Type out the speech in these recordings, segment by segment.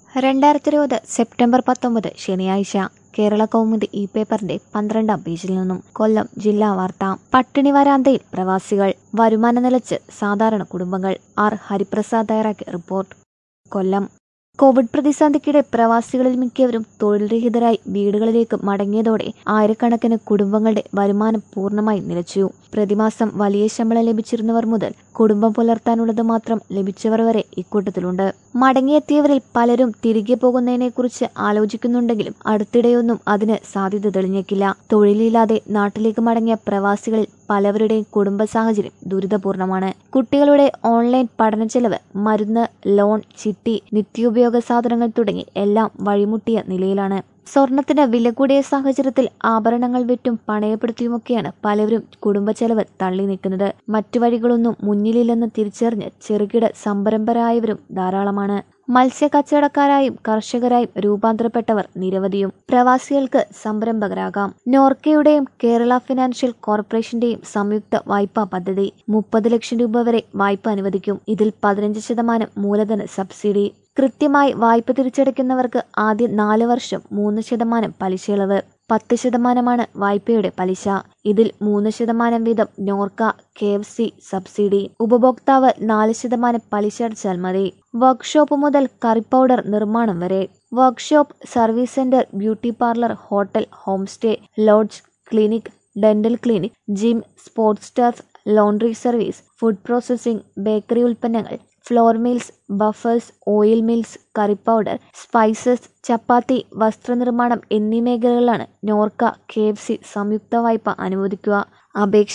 2020 September 19 ശനിയാഴ്ച കേരള കൗമുദി ഈ പേപ്പറിന്റെ 12-ാം പേജിൽ നിന്നും കൊല്ലം ജില്ലാ വാർത്ത. പട്ടിണി വരാന്തയിൽ പ്രവാസികൾ, വരുമാനം നിലച്ച് സാധാരണ കുടുംബങ്ങൾ. ആർ ഹരിപ്രസാദ് തയ്യാറാക്കിയ റിപ്പോർട്ട്. കൊല്ലം. കോവിഡ് പ്രതിസന്ധിക്കിടെ പ്രവാസികളിൽ മിക്കവരും തൊഴിൽ രഹിതരായി വീടുകളിലേക്ക് മടങ്ങിയതോടെ ആയിരക്കണക്കിന് കുടുംബങ്ങളുടെ വരുമാനം പൂർണ്ണമായി നിലച്ചു. പ്രതിമാസം വലിയ ശമ്പളം ലഭിച്ചിരുന്നവർ മുതൽ കുടുംബം പുലർത്താനുള്ളത് മാത്രം ലഭിച്ചവർ വരെ ഇക്കൂട്ടത്തിലുണ്ട്. മടങ്ങിയെത്തിയവരിൽ പലരും തിരികെ പോകുന്നതിനെക്കുറിച്ച് ആലോചിക്കുന്നുണ്ടെങ്കിലും അടുത്തിടെയൊന്നും അതിന് സാധ്യത തെളിഞ്ഞേക്കില്ല. തൊഴിലില്ലാതെ നാട്ടിലേക്ക് മടങ്ങിയ പ്രവാസികളിൽ പലവരുടെയും കുടുംബ സാഹചര്യം ദുരിതപൂർണമാണ്. കുട്ടികളുടെ ഓൺലൈൻ പഠനച്ചെലവ്, മരുന്ന്, ലോൺ, ചിട്ടി, നിത്യോപയോഗ സാധനങ്ങൾ തുടങ്ങി എല്ലാം വഴിമുട്ടിയ നിലയിലാണ്. സ്വർണത്തിന് വില കൂടിയ സാഹചര്യത്തിൽ ആഭരണങ്ങൾ വിറ്റും പണയപ്പെടുത്തിയുമൊക്കെയാണ് പലവരും കുടുംബച്ചെലവ് തള്ളി നീക്കുന്നത്. മറ്റു വഴികളൊന്നും മുന്നിലില്ലെന്ന് തിരിച്ചറിഞ്ഞ് ചെറുകിട സംരംഭരായവരും ധാരാളമാണ്. മത്സ്യ കച്ചവടക്കാരായും കർഷകരായും രൂപാന്തരപ്പെട്ടവർ നിരവധിയും പ്രവാസികൾക്ക് സംരംഭകരാകാം. നോർക്കയുടെയും കേരള ഫിനാൻഷ്യൽ കോർപ്പറേഷന്റെയും സംയുക്ത വായ്പാ പദ്ധതി 30 ലക്ഷം രൂപ വരെ വായ്പ അനുവദിക്കും. ഇതിൽ 15% മൂലധന സബ്സിഡി. കൃത്യമായി വായ്പ തിരിച്ചടയ്ക്കുന്നവർക്ക് ആദ്യ 4 വർഷം 3% പലിശയിളവ്. 10% വായ്പയുടെ പലിശ. ഇതിൽ 3% വീതം നോർക്ക, KFC സബ്സിഡി. ഉപഭോക്താവ് 4% പലിശ അടച്ചാൽ മതി. വർക്ക്ഷോപ്പ് മുതൽ കറി പൗഡർ നിർമ്മാണം വരെ. Workshop, service centre, beauty parlour, hotel, home stay, lodge, clinic, dental clinic, gym, sports turf, laundry service, food processing, bakery ഉൽപ്പന്നങ്ങൾ, flour mills, buffers, oil mills, curry powder, spices, chapati, വസ്ത്രനിർമ്മാണം എന്നീ മേഖലകളിലാണ് നോർക്ക, KFC സംയുക്ത വായ്പ അനുവദിക്കുക. അപേക്ഷ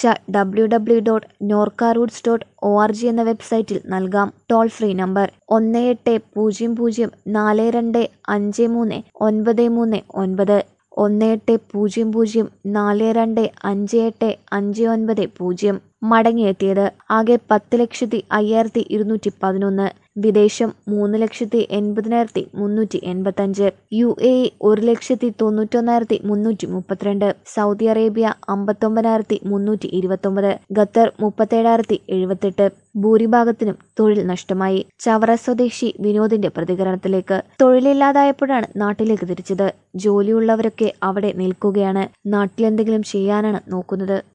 www.norcaroots.org എന്ന വെബ്സൈറ്റിൽ നൽകാം. Toll free number 1800535939 1800425859. മടങ്ങിയെത്തിയത് ആകെ 10,05,211. വിദേശം 3,80,385. UAE 1,91,332. Saudi Arabia 59,329. ഖത്തർ 37,078. ഭൂരിഭാഗത്തിനും തൊഴിൽ നഷ്ടമായി. ചവറ സ്വദേശി വിനോദിന്റെ പ്രതികരണത്തിലേക്ക്. തൊഴിലില്ലാതായപ്പോഴാണ് നാട്ടിലേക്ക് തിരിച്ചത്. ജോലിയുള്ളവരൊക്കെ അവിടെ നിൽക്കുകയാണ്. നാട്ടിലെന്തെങ്കിലും ചെയ്യാനാണ് നോക്കുന്നത്.